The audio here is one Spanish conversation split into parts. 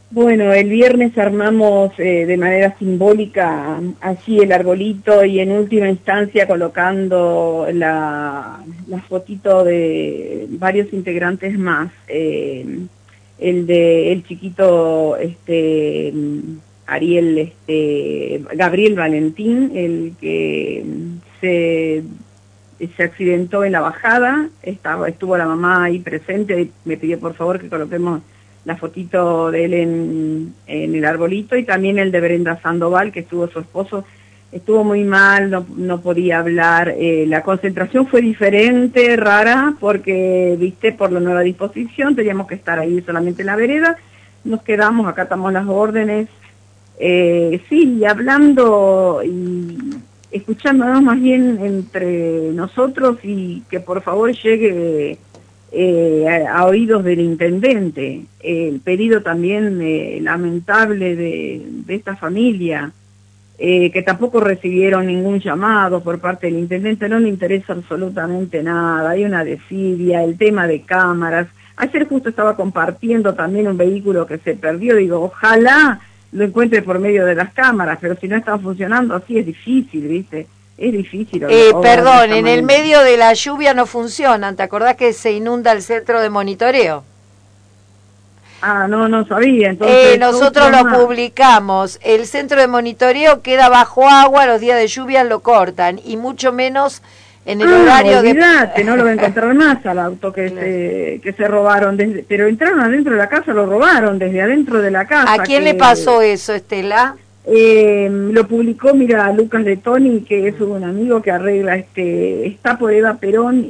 Bueno, el viernes armamos de manera simbólica allí el arbolito y en última instancia colocando la fotito de varios integrantes más. El chiquito Ariel, Gabriel Valentín, el que se accidentó en la bajada, estuvo la mamá ahí presente y me pidió por favor que coloquemos la fotito de él en el arbolito, y también el de Brenda Sandoval, que estuvo su esposo, estuvo muy mal, no podía hablar, la concentración fue diferente, rara, porque, viste, por la nueva disposición, teníamos que estar ahí solamente en la vereda, nos quedamos, acatamos las órdenes, sí, hablando y escuchándonos más bien entre nosotros y que por favor llegue a oídos del intendente, el pedido también lamentable de esta familia, que tampoco recibieron ningún llamado por parte del intendente, no le interesa absolutamente nada, hay una desidia, el tema de cámaras. Ayer justo estaba compartiendo también un vehículo que se perdió, digo, ojalá lo encuentre por medio de las cámaras, pero si no están funcionando así es difícil, ¿viste? Es difícil. Perdón, en el medio de la lluvia no funcionan. ¿Te acordás que se inunda el centro de monitoreo? Ah, no sabía. Entonces, nosotros lo publicamos. El centro de monitoreo queda bajo agua, los días de lluvia lo cortan, y mucho menos en el horario olvidate, no lo va a encontrar más al auto que se robaron. Pero entraron adentro de la casa, lo robaron desde adentro de la casa. ¿A quién le pasó eso, Estela? Lo publicó, mira, Lucas de Toni, que es un amigo que arregla, está por Eva Perón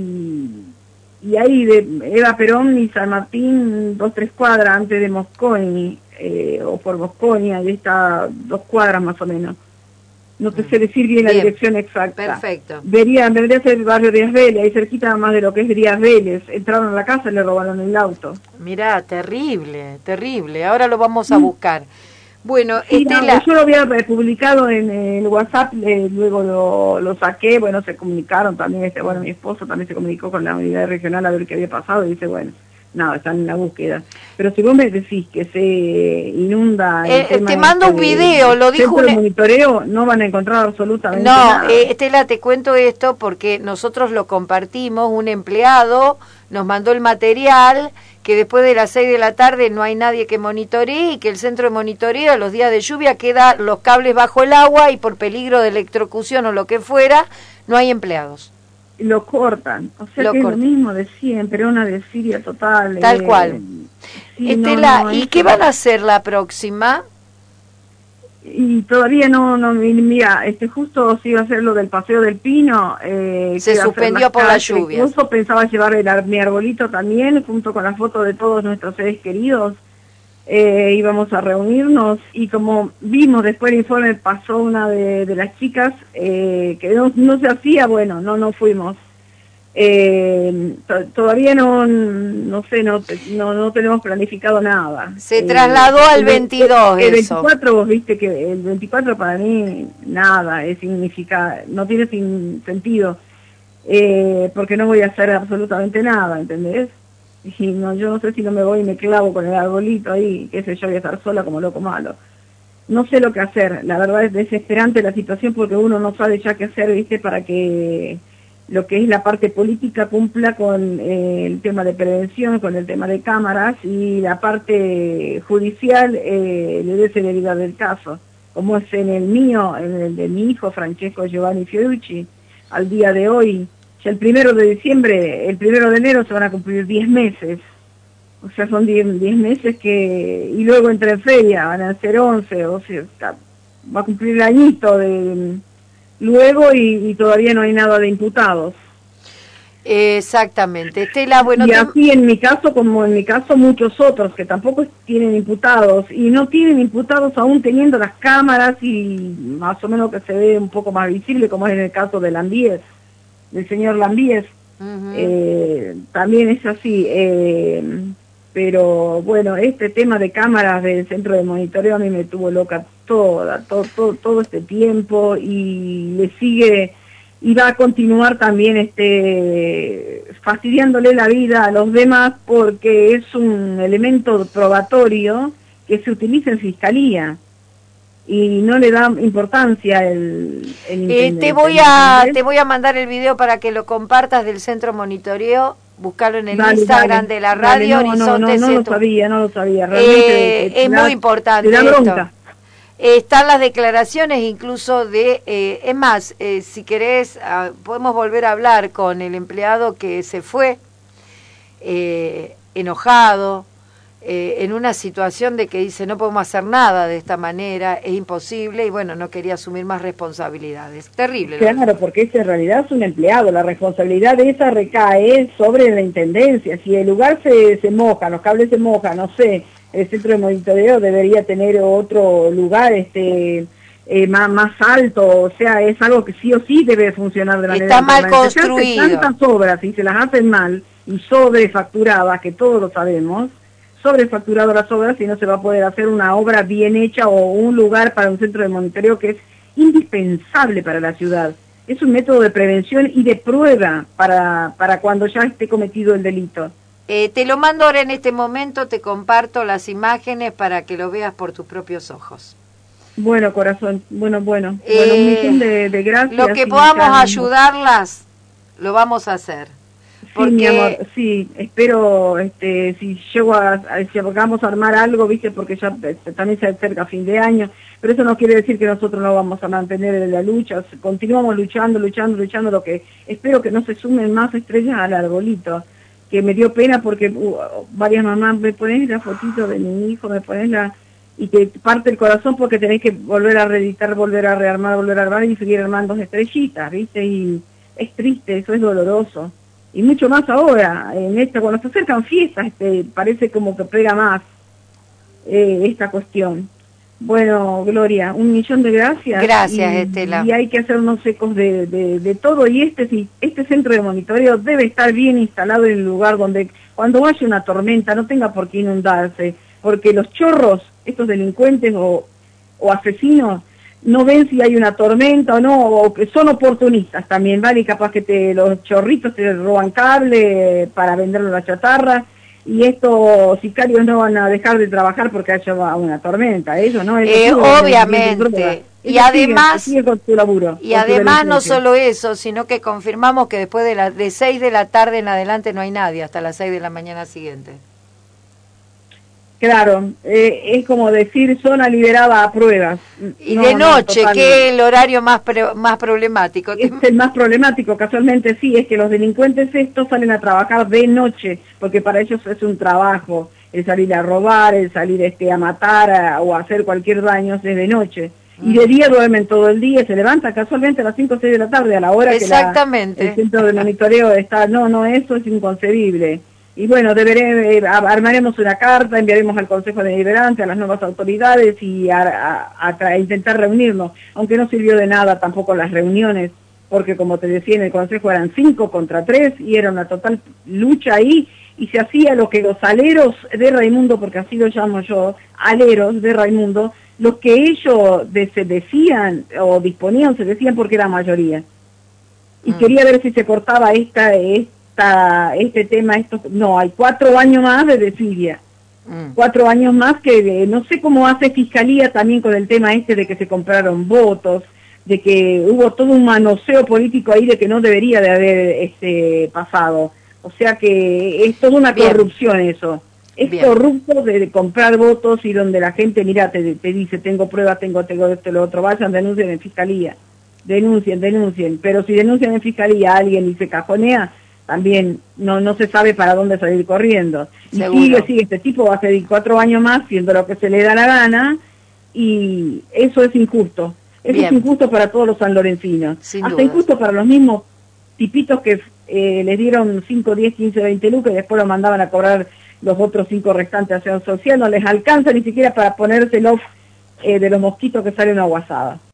y ahí de Eva Perón y San Martín, 2-3 cuadras antes de Mosconi, o por Mosconi, ahí está 2 cuadras más o menos. No te sé decir bien la dirección exacta. Perfecto. Vendría a ser el barrio Díaz Vélez, ahí cerquita más de lo que es Díaz Vélez. Entraron a la casa y le robaron el auto. Mirá, terrible, terrible. Ahora lo vamos a buscar. Bueno, sí, Estela... yo lo había publicado en el WhatsApp, luego lo saqué, bueno, se comunicaron también, mi esposo también se comunicó con la unidad regional a ver qué había pasado y dice, bueno, nada, están en la búsqueda. Pero si vos me decís que se inunda... te mando un video, lo dijo un monitoreo, no van a encontrar absolutamente nada. Estela, te cuento esto porque nosotros lo compartimos, un empleado nos mandó el material, que después de las 6 de la tarde no hay nadie que monitoree y que el centro de monitoreo los días de lluvia queda los cables bajo el agua y por peligro de electrocución o lo que fuera, no hay empleados. Lo cortan, o sea que es lo mismo de siempre, una desidia total. Tal cual. Sí, Estela, ¿y qué van a hacer la próxima? Y todavía no, mira, justo se iba a hacer lo del Paseo del Pino. Se suspendió por la lluvia. Incluso pensaba llevar mi arbolito también, junto con la foto de todos nuestros seres queridos. Íbamos a reunirnos y como vimos después el informe, pasó una de las chicas que no se hacía, bueno, no fuimos. Todavía no tenemos planificado nada. Se trasladó al 22 el 24, vos viste que el 24 para mí nada, no tiene sentido, porque no voy a hacer absolutamente nada, ¿entendés? Y yo no sé si no me voy y me clavo con el arbolito ahí, qué sé yo, voy a estar sola como loco malo. No sé lo que hacer, la verdad es desesperante la situación porque uno no sabe ya qué hacer, viste, para que lo que es la parte política cumpla con el tema de prevención, con el tema de cámaras, y la parte judicial le dé celeridad del caso, como es en el mío, en el de mi hijo Francesco Giovanni Fiorucci, al día de hoy. Ya el 1 de diciembre, el 1 de enero se van a cumplir 10 meses, o sea, son 10 meses y luego entra en feria, van a ser 11, o sea, va a cumplir el añito luego y todavía no hay nada de imputados. Exactamente. Estela, bueno, y así en mi caso, como en mi caso muchos otros que tampoco tienen imputados, y no tienen imputados aún teniendo las cámaras y más o menos que se ve un poco más visible, como es en el caso de Lambíes, del señor Lambíes. También es así, pero bueno, este tema de cámaras del centro de monitoreo a mí me tuvo loca todo este tiempo, y le sigue y va a continuar también fastidiándole la vida a los demás, porque es un elemento probatorio que se utiliza en fiscalía y no le da importancia el intendente. Te voy a mandar el video para que lo compartas del centro monitoreo. Buscarlo en el Instagram de la radio. Horizonte no lo sabía. Realmente muy importante. Te da bronca. Están las declaraciones incluso de... es más, si querés, podemos volver a hablar con el empleado que se fue enojado, en una situación de que dice no podemos hacer nada de esta manera, es imposible, y bueno, no quería asumir más responsabilidades. Terrible. Claro, porque ese en realidad es un empleado, la responsabilidad de esa recae sobre la intendencia. Si el lugar se moja, los cables se mojan, no sé, el centro de monitoreo debería tener otro lugar más alto, o sea, es algo que sí o sí debe funcionar de manera está mal construido. Se hacen tantas obras y se las hacen mal y sobrefacturadas, que todos lo sabemos, sobrefacturado las obras, y no se va a poder hacer una obra bien hecha o un lugar para un centro de monitoreo que es indispensable para la ciudad. Es un método de prevención y de prueba para cuando ya esté cometido el delito. Te lo mando ahora en este momento, te comparto las imágenes para que lo veas por tus propios ojos. Bueno, corazón, bueno, un millón de gracias. Lo que podamos ayudarlas, lo vamos a hacer. Porque... Sí, mi amor, sí, espero, si llegamos a armar algo, viste, porque ya también se acerca fin de año, pero eso no quiere decir que nosotros no vamos a mantener en la lucha, continuamos luchando, lo que espero que no se sumen más estrellas al arbolito, que me dio pena porque varias mamás me ponen la fotito de mi hijo, me ponen y te parte el corazón porque tenés que volver a reeditar, volver a rearmar, volver a armar y seguir armando estrellitas, viste, y es triste, eso es doloroso. Y mucho más ahora, cuando se acercan fiestas, parece como que pega más esta cuestión. Bueno, Gloria, 1.000.000 de gracias. Gracias, Estela. Y hay que hacer unos ecos de todo, y este centro de monitoreo debe estar bien instalado en el lugar donde cuando haya una tormenta no tenga por qué inundarse, porque los chorros, estos delincuentes o asesinos, no ven si hay una tormenta o no, o que son oportunistas también, ¿vale? Y capaz que los chorritos te roban cable para venderlo a la chatarra, y estos sicarios no van a dejar de trabajar porque haya una tormenta, ellos no. Obviamente. Y además, sigue con su laburo, y además no solo eso, sino que confirmamos que después de 6 de la tarde en adelante no hay nadie, hasta las 6 de la mañana siguiente. Claro, es como decir zona liberada a pruebas. Y de noche, que es el horario más problemático. Es el más problemático, casualmente sí, es que los delincuentes estos salen a trabajar de noche, porque para ellos es un trabajo, el salir a robar, el salir a matar o a hacer cualquier daño es de noche. Y de día duermen todo el día, se levantan casualmente a las 5 o 6 de la tarde, a la hora que el centro de monitoreo está. No, eso es inconcebible. Y bueno, armaremos una carta, enviaremos al Consejo Deliberante, a las nuevas autoridades y a intentar reunirnos, aunque no sirvió de nada tampoco las reuniones, porque como te decía, en el Consejo eran 5 contra 3 y era una total lucha ahí, y se hacía lo que los aleros de Raimundo, porque así lo llamo yo, aleros de Raimundo, los que ellos se decían o disponían, se decían porque era mayoría. Y quería ver si se cortaba este tema, no, hay 4 años más de desidia, 4 años más que no sé cómo hace Fiscalía también con el tema de que se compraron votos, de que hubo todo un manoseo político ahí de que no debería de haber pasado, o sea que es toda una corrupción eso, es corrupto de comprar votos y donde la gente, mira, te dice tengo pruebas, tengo esto, lo otro, vayan, denuncien en Fiscalía, denuncien, pero si denuncian en Fiscalía a alguien y se cajonea, también no se sabe para dónde salir corriendo. Y sigue, este tipo va a seguir 4 años más siendo lo que se le da la gana, y eso es injusto. Eso es injusto para todos los sanlorencinos. Hasta injusto para los mismos tipitos que les dieron 5, 10, 15, 20 lucas y después lo mandaban a cobrar los otros 5 restantes a Acción Social. No les alcanza ni siquiera para ponérselos de los mosquitos que sale una guasada.